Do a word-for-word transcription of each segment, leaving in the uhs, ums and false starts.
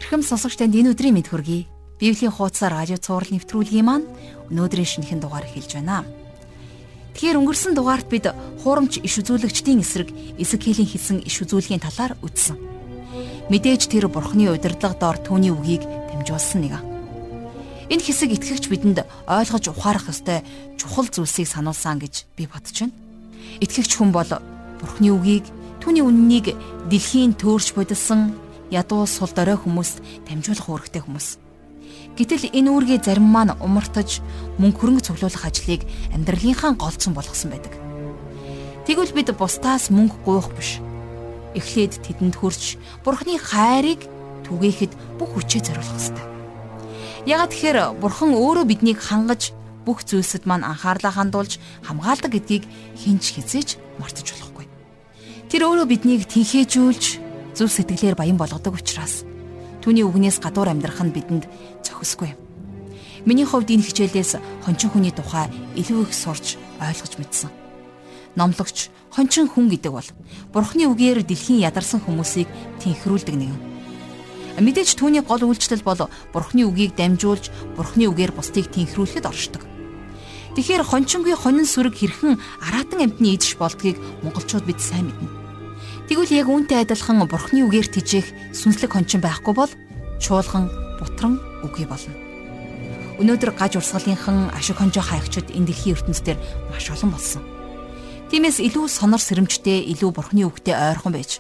Эрхэм сонсогч танд энэ өдрийн мэд хүргэе. Библийн хуудас радио цаураар нэвтрүүлгийн маань өнөөдрийн шинэхэн дугаар эхэлж байна. Тэгэхээр өнгөрсөн дугаарт бид хуурамч иш үзүүлэгчдийн эсрэг Изекиэлийн хийсэн иш үзүүлгийн талаар үзсэн. Мэдээж тэр Бурхны удирдлага доор түүний үгийг дамжуулсан нэг. Энэ хэсэг итгэгч бидэнд ойлгож ухаарах ёстой чухал зүйлсийг сануулсан гэж би бодож байна. Итгэгч хүн бол Бурхны үгийг, түүний үннийг дэлхийн төөрч бодилсон ядуу сул дорой хүмүүст дамжуулах үүрэгтэй хүмүүс. Гэтэл энэ үүргээ зарим маань умартаж мөнгө хөрөнгө цуглуулах ажлыг амьдралынхаа голцсон болгосон байдаг. Тэгвэл бид бусдаас мөнгө гуйх биш. Эхлээд тэдэнд хүрч Бурхны хайрыг түгээхэд бүх хүчээ зориулах ёстой. Яагаад тэгэхээр Бурхан өөрөө биднийг хангаж бүх зүйлсэд маань анхаарлаа хандуулж хамгаалдаг гэдгийг хинч хизээж мартаж болохгүй. Тэр өөрөө биднийг тэнхээжүүлж зөв сэтгэлээр баян болгодог учраас түүний үгнээс гадуур амьдрах нь бидэнд зохисгүй. Миний хувьд энэ хичээлээс хончин хүний тухай илүү их сурч ойлгож мэдсэн. Номлогч хончин хүн гэдэг бол Бурхны үгээр дэлхийн ядарсан хүмүүсийг тэнхрүүлдэг нэгэн. Мэдээж түүний гол үйлчлэл бол Бурхны үгийг дамжуулж Бурхны үгээр бусдыг тэнхрүүлэхэд оршдог. Тэгэхээр хончингүй хонин сүрэг хэрхэн араатан амьтны идэж болдгийг монголчууд бид сайн мэднэ. Тэгвэл яг үүнтэй адилхан Бурхны үгээр тижээх сүнслэг хончин байхгүй бол чуулган, бутран үгүй болно. Өнөөдөр гаж урсгалынхан ашиг хонжоо хаягчид энэ дэлхийн ертөнцийн маш олон болсон. Тиймээс илүү сонор сэрэмжтэй, илүү Бурхны үгтэй ойрхон байж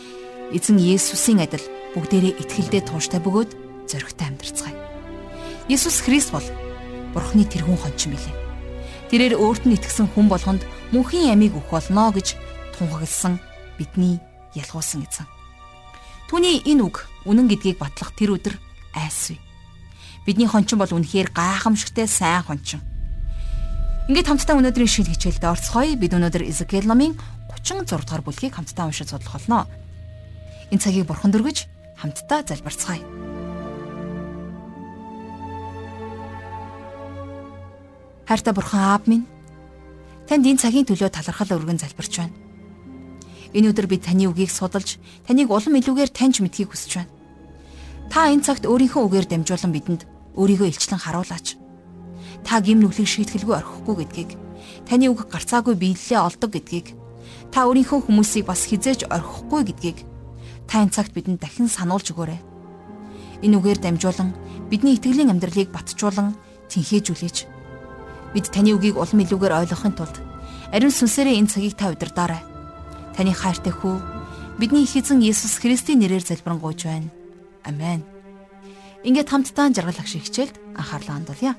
эзэн Есүсийн адил бүгдээрээ итгэлдээ тууштай бөгөөд зоригтой амьдрцгаая. Есүс Христ бол Бурхны тэрхүүн хончин билээ. Тэрээр өөрт нь итгэсэн хүн болгонд мөнхийн ямиг өгөх болно гэж тунхагласан бидний ялгуулсан эзэн. Түүний энэ үг үнэн гэдгийг батлах тэр өдөр айсвэ. Бидний хончин бол үнэхээр гайхамшигтай сайн хончин. Ингээд хамтдаа өнөөдрийн шинэ хичээлд орцгоё. Бид өнөөдөр Изекиэл номын гучин зураг дахь бүлгийг хамтдаа уншиж судлах болно. Энэ цагийг Бурханд өргөж хамтдаа залбирцгаая. Хайртай Бурхан Аав минь, танд энэ цагийн төлөө талархал өргөн залбирч байна. Энэ өдөр бид таны үгийг судалж, таныг улам илүүгээр таньж мэдхийг хүсэж байна. Та энэ цагт өөрийнхөө үгээр дамжуулан бидэнд өөрийгөө илчлэн харуулаач. Та гим нүглийг шийтгэлгүй орхихгүй гэдгийг, таны үг гарцаагүй биелэлээ олдог гэдгийг, та өөрийнхөө хүмүүсийг бас хизээж орхихгүй гэдгийг та энэ цагт бидэнд дахин сануулж өгөөрэй. Энэ үгээр дамжуулан бидний итгэлийн амьдралыг батжуулан тэнхээжүүлээч. Бид таны үгийг улам илүүгээр ойлгохын тулд ариун сүнсээрээ энэ цагийг та удирдаарай. Таны хайртай хүү, бидний их эзэн Есүс Христийн нэрээр залбирanгуйж байна. Амен. Ингээд хамтдаа жаргал ах шиг хичээлд анхаарлаа хандуулъя.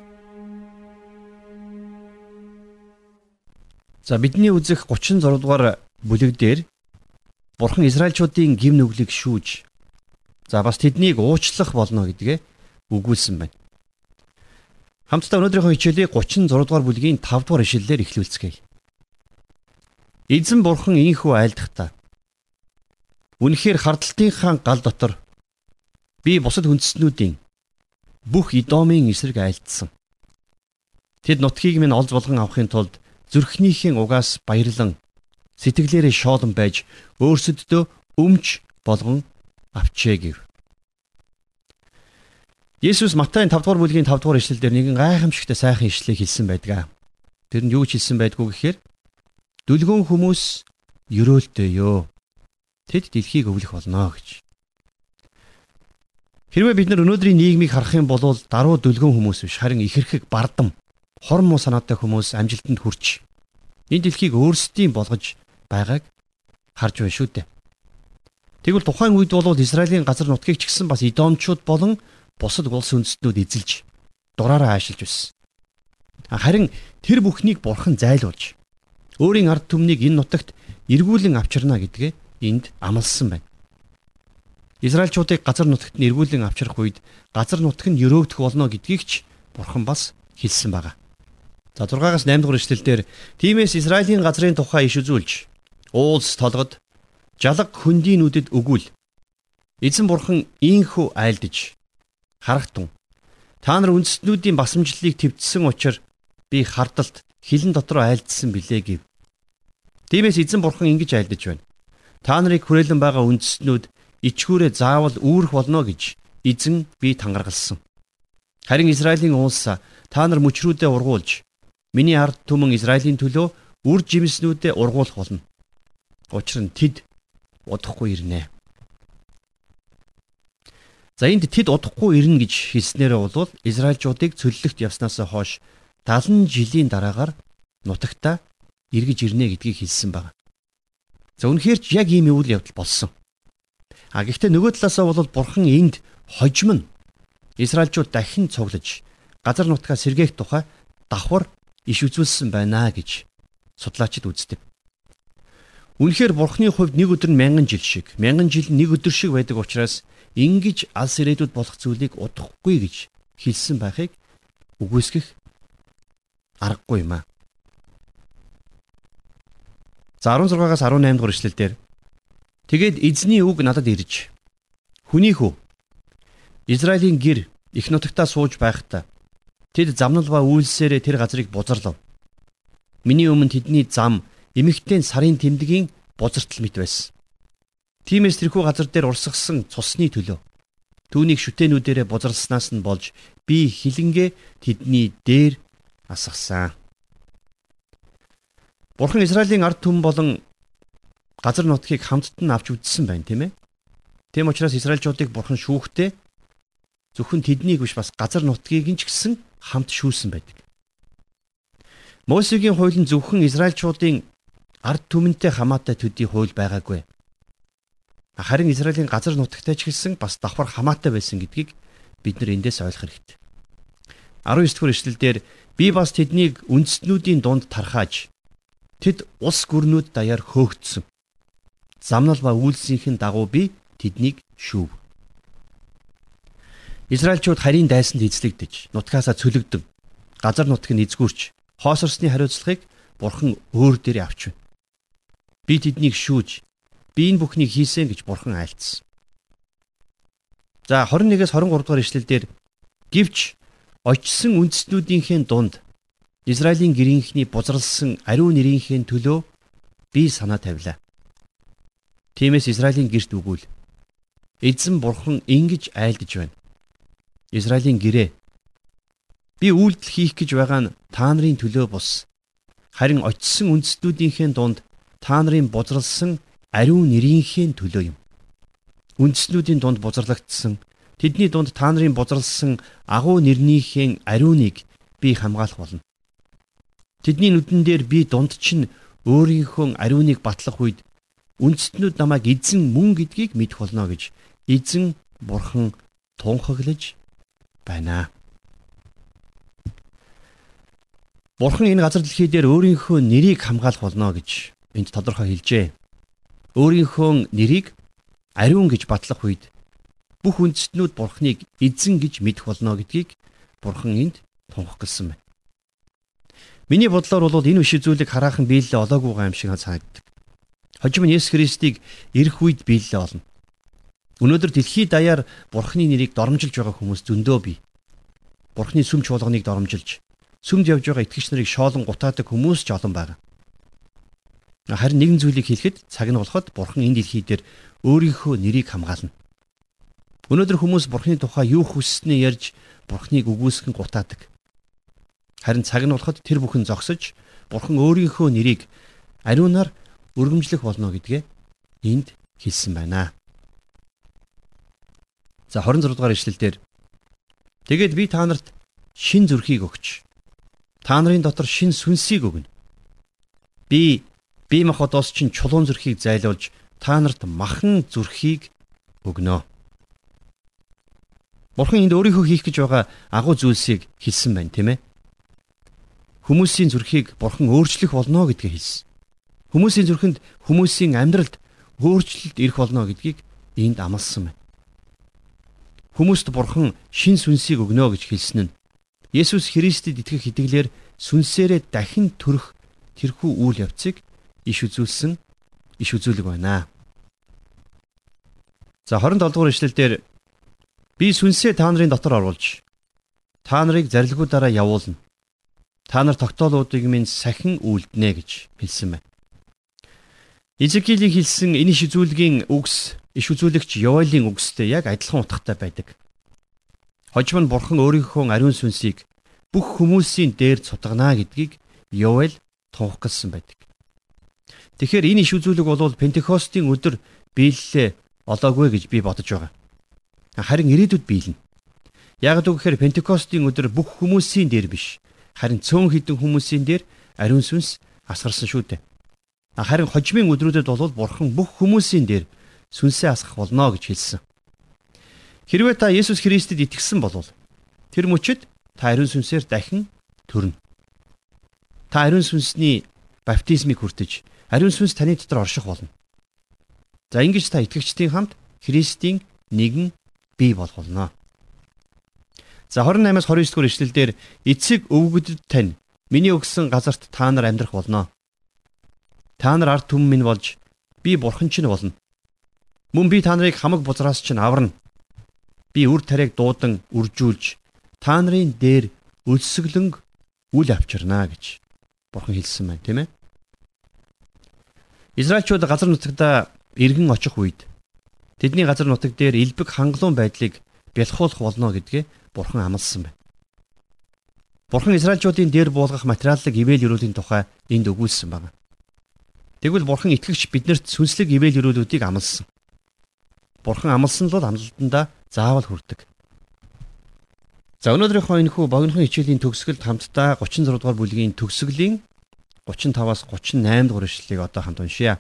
За бидний үзэх гучин зураг дугаар бүлэг дээр Бурхан Израильчуудын гим нүглийг шүүж, за бас тэднийг уучлах болно гэдгээ өгүүлсэн байна. Хамтдаа өнөөдрийнхөө хичээлийг гучин зураг дугаар бүлгийн тав дугаар ишлэлээр эхлүүлцгээе. Эзэн Бурхан ийхүү айлдахдаа үнэхээр хардалтынхаа гал дотор би бусад хүндэстнүүдийн бүх Идомын эсрэг айлдсан. Тэд нутгийг минь олж болгон авахын тулд зүрхнийхээ угаас баярлан сэтгэлээрээ шоолон байж өөрсөддөө өмч болгон авчээ гэв. Есүс Матай тав дугаар бүлгийн тав дугаар ишлэлдэр нэгэн гайхамшигтай сайхан ишлэлийг хэлсэн байдаг. Тэр нь юу ч хэлсэн байдгүй гэхээр дүлгөөн хүмүүс ерөөлтэй ёо. Тэд дэлхийг өвлөх болно гэж. Хэрвээ бид нар өнөөдрийн нийгмийг харах юм бол даруй дүлгөөн хүмүүс биш, харин ихэрхэг бардам, хор муу санаатай хүмүүс амжилтанд хүрч энэ дэлхийг өөрсдийн болгож байгааг харж байна шүү дээ. Тэгвэл тухайн үед бол Израилийн газар нутгийг ч гэсэн бас Идомчууд болон бусад улс үндэстнүүд эзэлж дураараа аашилж байсан. Харин тэр бүхнийг Бурхан зайлуулж өөрийн ард түмнийг энэ нутагт эргүүлэн авчирна гэдгээ энд амласан байна. Израильчуудыг газар нутагт нь эргүүлэн авчрах үед газар нутаг нь өрөөгдөх болно гэдгийг ч Бурхан бас хэлсэн байна. За зургаагаас наймд дугаар ишлэлдэр тиймээс Израилийн газрын тухай иш үзүүлж, уулс толгод, жалаг хөндийнүүдэд өгүүл. Эзэн Бурхан ийхүү айлдаж харагтун. Та нар үндэстнүүдийн басамжлалыг твцсэн учраас би хардалт хилэн дотор айлдсан билээ гэв. Тиймээс эзэн Бурхан ингэж айлдаж байна. Та нарыг хүрээлэн байгаа үндэстнүүд ичгүүрээ заавал үүрэх болно гэж Эзэн би тангаргалсан. Харин Израилийн улс та нар мөчрүүдээ ургуулж, миний ард түмэн Израилийн төлөө үр жимснүүдээ ургуулах болно. Учир нь тэд удахгүй ирнэ. За энд тэд удахгүй ирнэ гэж хэлснээрээ бол Израильчуудыг цөллөгт явснаас хойш дагалан жилийн дараагаар нутагтаа эргэж ирнэ гэдгийг хэлсэн байна. За үнэхээр ч яг ийм үйл явдал болсон. А гэхдээ нөгөө талаасаа бол бурхан энд хожим нь Израильчууд дахин цуглаж газар нутгаа сэргээх тухай давхар иш үзүүлсэн байна гэж судлаачид үздэг. Үнэхээр бурханы хувьд нэг өдөр нь мянган жил шиг, мянган жил нэг өдөр шиг байдаг учраас ингэж алс ирээдүйд болох зүйлийг удахгүй гэж хэлсэн байхыг үгүйсгэх аргагүй юм аа. За арван зургаас арван найм дугаар ишлэлдэр тэгээд эзний үг надад ирж хүний хүү Израилийн гэр их нутагтаа сууж байхдаа тэд замнал ба үйлсээрээ тэр газрыг бузарлав. Миний өмнө тэдний зам эмэгтэй сарын тэмдгийн бузартал мэт байсан. Тиймээс тэрхүү газар дээр урсгасан цусны төлөө түүнийг шүтээнүүдээрээ бузарласнаас нь болж би хилэнгээ тэдний дээр асгасан. Бурхан Израилийн ард түмэн болон газар нутгийг хамтд нь авч үзсэн байна, тийм ээ. Тийм учраас Израильчуудыг бурхан шүүхдээ зөвхөн тэднийг биш бас газар нутгийг нь ч гэсэн хамт шүүсэн байдаг. Мосегийн хууль нь зөвхөн Израильчуудын ард түмэнтэй хамаатай төдий хууль байгаагүй. Харин Израилийн газар нутагтай ч гэсэн бас давхар хамаатай байсан гэдгийг бид нар эндээс ойлгох хэрэгтэй. арван девять дугаар эшлэлдэр би бас тэднийг үндэстнүүдийн дунд тархааж тэд ус гүрнүүд даяар хөөгдсөн. Замнал ба үйлсийнхэн дагуу би тэднийг шүүв. Израильчууд харийн дайсанд эзлэгдэж, нутгаасаа цөлөгдөн, газар нутгийг эзгүүрч, хоосорсны хариуцлагыг бурхан өөр дээрээ авч байна. Би тэднийг шүүж, би энэ бүхнийг хийсэн гэж бурхан айлцсан. За двадцать нэгээс двадцать три дугаар ишлэлдэр гэвч очсон үндэстнүүдийнхээ дунд Израилийн гэрийнхний бузралсан ариун нэрийнхээ төлөө би санаа тавилаа. Тиймээс Израилийн гэрт үгүүл. Эзэн бурхан ингэж айлдж байна. Израилийн гэрээ би үйлдэл хийх гэж байгаа нь та нарын төлөө бус. Харин очсон үндэстнүүдийнхээ дунд та нарын бузралсан ариун нэрийнхээ төлөө юм. Үндэстнүүдийн дунд бузралгдсан тэдний дунд та нарын бузралсан агуу нэрнийхээ ариуныг би хамгаалах болно. Тэдний нүдэн дээр би дунд чинь өөрийнхөө ариуныг батлах үед үндэстнүүд намайг эзэн мөн гэдгийг мэдэх болно гэж эзэн бурхан тунхаглаж байна. Бурхан энэ газар дэлхий дээр өөрийнхөө нэрийг хамгаалах болно гэж энд тодорхой хэлжээ. Өөрийнхөө нэрийг ариун гэж батлах үед бүх үндэстнүүд бурханыг эзэн гэж мэдэх болно гэдгийг бурхан энд тунхагласан байна. Миний бодлоор бол энэ биш зүйлийг хараахан биелэлээ олоогүйгаа юм шиг санагддаг. Хожим нь Есүс Христийг ирэх үед биелэлээ олно. Өнөөдөр дэлхий даяар бурханы нэрийг доромжилж байгаа хүмүүс зөндөө бий. Бурханы сүм чуулганыг доромжилж, сүмд явж байгаа итгэгч нарыг шоолон гутаадаг хүмүүс ч олон байна. Харин нэгэн зүйлийг хэлэхэд цаг нь болоход бурхан энэ дэлхий дээр өөрийнхөө нэрийг хамгаална. Өнөөдөр хүмүүс бурханы тухай юу хүссэнээ ярьж бурханыг үгүйсгэн гутаадаг. Харин цаг нь болоход тэр бүхэн зогсож бурхан өөрийнхөө нэрийг ариунаар өргөмжлөх болно гэдгээ энд хэлсэн байна. За двадцать шесть дугаар ишлэлдэр тэгээд би та нарт шин зүрхийг өгч та нарын дотор шин сүнсийг өгнө. Би бие махбодоос чинь чулуун зүрхийг зайлуулж та нарт махан зүрхийг өгнө. Бурхан энд өөрийнхөө хийх гэж байгаа агуу зүйлсийг хэлсэн байна, тийм ээ. Хүмүүсийн зүрхийг бурхан өөрчлөх болно гэдгийг хэлсэн. Хүмүүсийн зүрхэнд хүмүүсийн амьдралд өөрчлөлт ирэх болно гэдгийг энд амласан байна. Хүмүүст бурхан шин сүнсийг өгнө гэж хэлсэн нь Есүс Христэд итгэх итгэлээр сүнсээрээ дахин төрөх тэрхүү үйл явцыг иш үзүүлсэн иш үзүүлэг байна. За двадцать семь дугаар ишлэлдэр би сүнсээ та нарын дотор оруулж та нарыг зарилгуудаараа явуулна. Та нар тогтоолуудыг минь сахин үлднэ гэж хэлсэн байна. Изекиэлийн хэлсэн энэ иш үзүүлгийн үгс иш үзүүлэгч Йоэлийн үгстэй яг адилхан утгатай байдаг. Хожим нь Бурхан өөрийнхөө ариун сүнсийг бүх хүмүүсийн дээр цутгана гэдгийг Йоэл тунхагласан байдаг. Тэгэхээр энэ иш үзүүлэг бол Пентекостийн өдөр биелэлээ олоогүй гэж би бодож байгаа. Харин ирээдүйд биелнэ. Яг гэвэл Пентекостийн өдөр бүх хүмүүсийн дээр биш, харин цөөн хэдэн хүмүүсийн дээр ариун сүнс асгарсан шүү дээ. Харин хожимын өдрүүдэд бол Бурхан бүх хүмүүсийн дээр сүнсээ асгах болно гэж хэлсэн. Хэрвээ та Есүс Христэд итгэсэн бол тэр мөчид та ариун сүнсээр дахин төрнө. Та ариун сүнсний баптизмыг хүртэж, ариун сүнс таны дотор орших болно. За ингэж та итгэгчдийн хамт Христийн нэгэн бий болох болно. За двадцать восемь-аас двадцать девять дугаар ишлэлдэр эцэг өвгөдөд тань миний өгсөн газарт та нар амьдрах болно. Та нар ард түмэн минь болж би бурхан чинь болно. Мөн би та нарыг хамаг бузраас чинь аварна. Би үр тариаг дуудан үржүүлж та нарын дээр өлсгөлөнг үл авчирна гэж бурхан хэлсэн байна, тийм ээ. Израильчууд газар нутагта иргэн очих үед тэдний газар нутаг дээр элбэг хангалуун байдлыг бэлхуулах болно гэдгээ бурхан амласан байна. Бурхан Израильчуудын дээр буулгах материаллык ивэл өрөөлийн тухай энд өгүүлсэн байна. Тэгвэл бурхан итгэгч биднэрт сүнслэг ивэл өрөөлүүдийг амласан. Бурхан амласан л амлалтандаа заавал хүрдэг. За өнөөдрийнхөө энэхүү богинохон хичээлийн төгсгөлд хамтдаа гучин зураг дугаар бүлгийн төгсгөлийн гучин таваас гучин наймд дугаар ишлэлийг одоо хамт уншъя.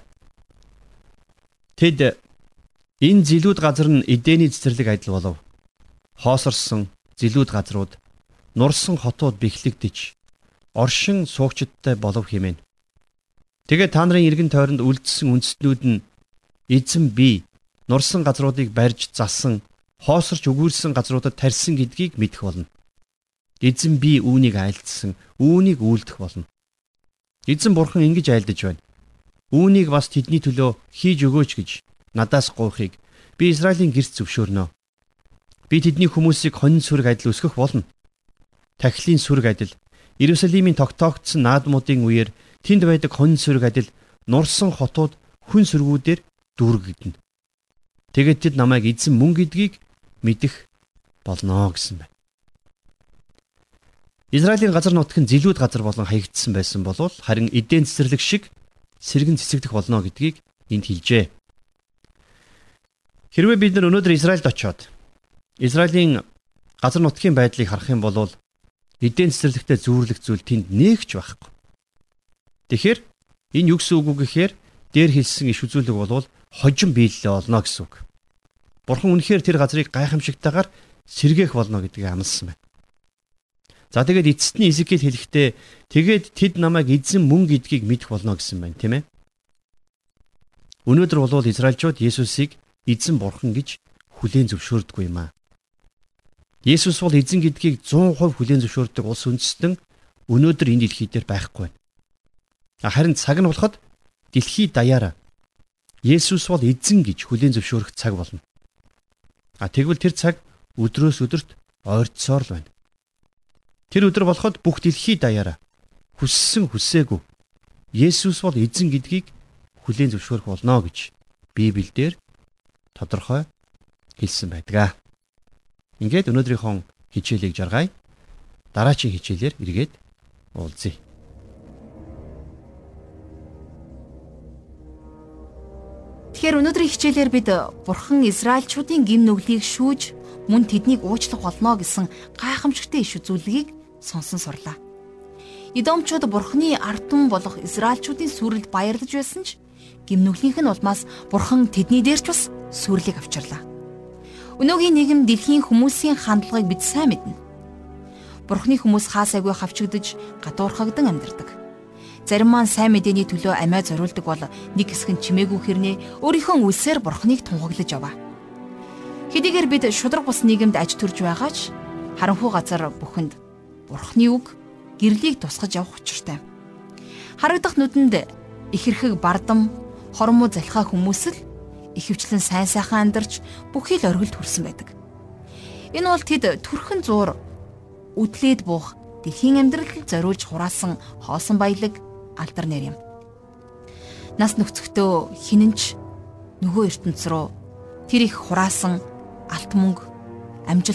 Тэд энэ зилүүд газар нь Эдений цэцэрлэг адил болов. Хоосорсон зилүүд газрууд нурсан хотууд бэхлэгдэж оршин суугчдтай болов хэмээн. Тэгээд та нарын эргэн тойронд үлдсэн үндэстнүүд нь эзэн бий нурсан газруудыг барьж залсан хоосорч өгүүлсэн газруудад тарьсан гэдгийг мэдэх болно. Эзэн бий үүнийг айлдсан, үүнийг үйлдэх болно. Эзэн бурхан ингэж айлдаж байна. Үүнийг бас тэдний төлөө хийж өгөөч гэж надаас гуйхыг би Израилийн гэрт зөвшөөрнө. Би тэдний хүмүүсийг хонин сүрэг адил өсгөх болно. Тахилын сүрэг адил Иерусалимийн тогтоогдсон наадмуудын үеэр тэнд байдаг хонин сүрэг адил нурсан хотууд хүн сүргүүдээр дүүргэгдэнэ. Тэгээд тэд намайг эзэн мөн гэдгийг мэдэх болно гэсэн байна. Израилийн газар нутаг нь зилүүд газар болон хаягдсан байсан бол харин Эден цэцэрлэг шиг сэргэн цэцэгдэх болно гэдгийг энд хэлжээ. Хэрвээ бид нар өнөөдөр Израильд очиод Израилийн газар нутгийн байдлыг харах юм бол Эден цэцэрлэгтээ зүүрлэх зүйл тэнд нээгч байхгүй. Тэгэхээр энэ юу гэсэн үг вэ гэхээр дээр хэлсэн иш үзүүлэг бол хожим биелэлээ олно гэсэн үг. Бурхан үнэхээр тэр газрыг гайхамшигтайгаар сэргээх болно гэдгийг амласан байна. За тэгээд эцэст нь Изекиэл хэлэхдээ тэгээд тэд намайг эзэн мөн гэдгийг мэдэх болно гэсэн байна, тийм ээ. Өнөөдөр бол Израильчууд Есүсийг эзэн бурхан гэж хүлээн зөвшөөрдөггүй юм аа. Есүс бол эзэн гэдгийг зуун хувь хүлээн зөвшөөрдөг улс үндэстэн өнөөдөр энэ дэлхий дээр байхгүй байна. Харин цаг нь болоход дэлхий даяараа Есүс бол эзэн гэж хүлээн зөвшөөрөх цаг болно. А тэгвэл тэр цаг өдрөөс өдөрт ойртсоор л байна. Тэр өдөр болоход бүх дэлхий даяараа хүссэн хүсээгүй Есүс бол эзэн гэдгийг хүлээн зөвшөөрөх болно гэж Библиэлд тодорхой хэлсэн байдаг. Ингээд өнөөдрийнхөө хичээлийг жаргая. Дараагийн хичээлээр эргээд уулзъя. Тэгэхээр өнөөдрийн хичээлээр бид Бурхан Израильчуудын гим нүглийг шүүж мөн тэднийг уучлах болно гэсэн гайхамшигтай иш үзүүлгийг сонсон сурлаа. Идомчууд Бурханы ард түмэн болох Израильчуудын сүрэлд баярлаж байсан ч гим нүглийнх нь улмаас Бурхан тэдний дээр ч бас сүрлийг авчирлаа. Өнөөгийн нийгэм дэлхийн хүмүүсийн хандлагыг бид сайн мэднэ. Бурханы хүмүүс хаасайгүй хавчигдж гадуурхагдан амьдардаг. Зарим маань сайн мэдээний төлөө амиа зориулдаг бол нэг хэсэг нь чимээгүй хэрнээ өөрийнхөө үлсээр Бурханыг тунхаглаж яваа. Хэдийгээр бид шудраг бус нийгэмд аж төрж байгаа ч харанхуй газар бүхэнд Бурханы үг гэрлийг тусгаж явах учиртай. Харагдах нүдэнд ихэрхэг бардам, хормоо залхаа хүмүүс л ихэвчлэн сайн сайхан амьдарч бүхий л оргилд хүрсэн байдаг. Энэ бол тэд төрхөн зуур үдлээд буух дэлхийн амьдралд зориулж хураасан хоосон баялаг алтар нэр юм. Нас нөхцөхдөө хинэнч нөгөө ертөнц рүү тэр их хураасан алт мөнгө, амжилт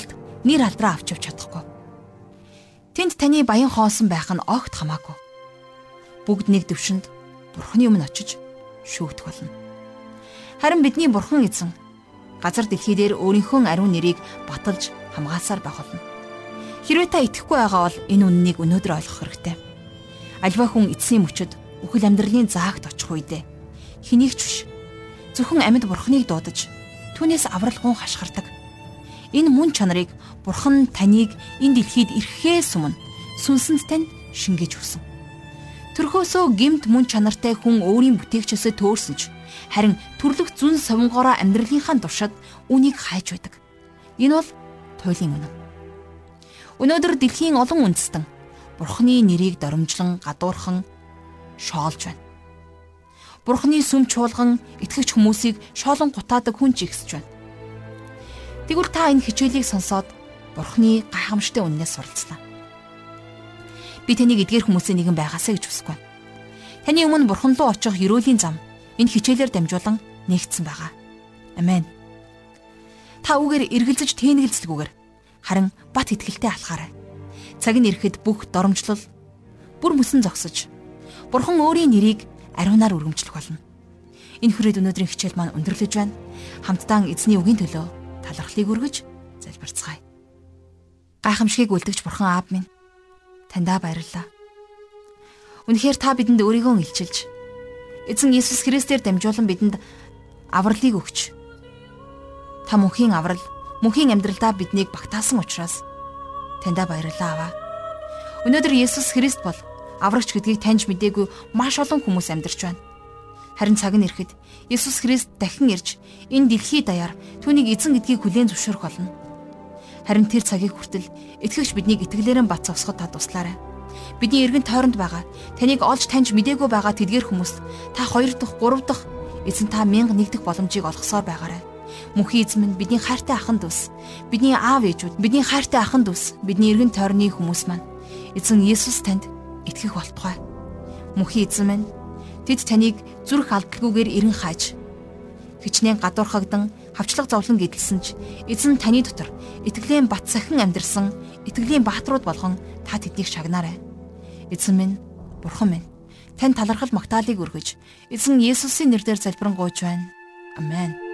нэр алдраа авч явж чадахгүй. Тэнд таны баян хоосон байх нь огт хамаагүй. Бүгд нэг дэвшинд Бурхны өмнө очиж шүүгдэх болно. Харин бидний Бурхан эзэн газар дэлхий дээр өөрийнхөө ариун нэрийг баталж хамгаалсаар байх болно. Хэрвээ та итгэхгүй байгаа бол энэ үннийг өнөөдөр ойлгох хэрэгтэй. Альва хүн эцсийн мөчөд үхэл амьдралын заагт очих үедээ хэнийг ч биш зөвхөн амьд Бурхныг дуудаж түүнээс аврал гун хашгирдаг. Энэ мөн чанарыг Бурхан таныг энэ дэлхийд ирэхээс өмнө сүнсэнд тань шингээж өгсөн. Төрхөөсөө гэмт мөн чанартай хүн өөрийн бүтээгчээсээ төөрсөн ч харин төрлөх зүн совингоороо амьдралынхаа туршид үнийг хайж байдаг. Энэ бол туйлын үнэн. Өнөөдөр дэлхийн олон үндэстэн Бурхны нэрийг доромжлон гадуурхан шоолж байна. Бурхны сүм чуулган итгэгч хүмүүсийг шоолон гутаадаг хүн ч ихсэж байна. Тэгвэл та энэ хичээлийг сонсоод Бурхны гайхамшигтай үннээс суралцлаа. Би таныг эдгээр хүмүүсийн нэгэн байгаасаа гэж хүсэхгүй. Таны өмнө Бурхан руу очих ерөөлийн зам энэ хичээлээр дамжуулан нэгдсэн байгаа. Амен. Та үгээр эргэлзэж тээнэгэлзэлгүйгээр харин бат итгэлтэй алхаарай. Цаг нь ирэхэд бүх доромжлол бүр мөсөн зогсож Бурхан өөрийн нэрийг ариунаар өргөмжлөх болно. Энэ хүрээд өнөөдрийн хичээл маань өндөрлөж байна. Хамтдаа эзний үгийн төлөө талархлыг өргөж залбирцгаая. Гайхамшигыг үлдгэж Бурхан Аав минь таньдаа баярлалаа. Үнэхээр та бидэнд өөрийгөө илчилж эзэн Иесус Христээр дамжуулан бидэнд авралыг өгч та мөнхийн аврал мөнхийн амьдралдаа биднийг багтаасан учраас таньдаа баярлалаа Аава. Өнөөдөр Иесус Христ бол аврагч гэдгийг таньж мэдээгүй маш олон хүмүүс амьдарч байна. Харин цаг нь ирэхэд Иесус Христ дахин ирж энэ дэлхий даяар түүнийг эзэн гэдгийг хүлээн зөвшөөрөх болно. Харин тэр цагийг хүртэл итгэгч биднийг итгэлээрэн бат зогсоход та туслаарай. Бидний эргэн тойронд байгаа таныг олж таньж мэдээгүй байгаа тэдгээр хүмүүст та хоёр дахь, гурав дахь эзэн та мянга нэг дэх боломжийг олгосоор байгаарай. Мөнхийн эзэн минь бидний хайртай ахын дүүс, бидний аав ээжүүд, бидний хайртай ахын дүүс, бидний эргэн тойрны хүмүүс маань эзэн Иесус танд итгэх болтугай. Мөнхийн эзэн минь тэд таныг зүрх алдалгүйгээр эрен хайж хичнээн гадуурхагдан хавчлаг зовлон гэдэлсэн ч эзэн таны дотор итгэлийн бат сахин амьдрсан итгэлийн бааtruуд болгон та тэднийг шагнаарай. Эзэн минь, Бурхан минь, тань талархал магтаалыг өргөж эзэн Иесусийн нэрээр залбирanгуйж байна. Амен.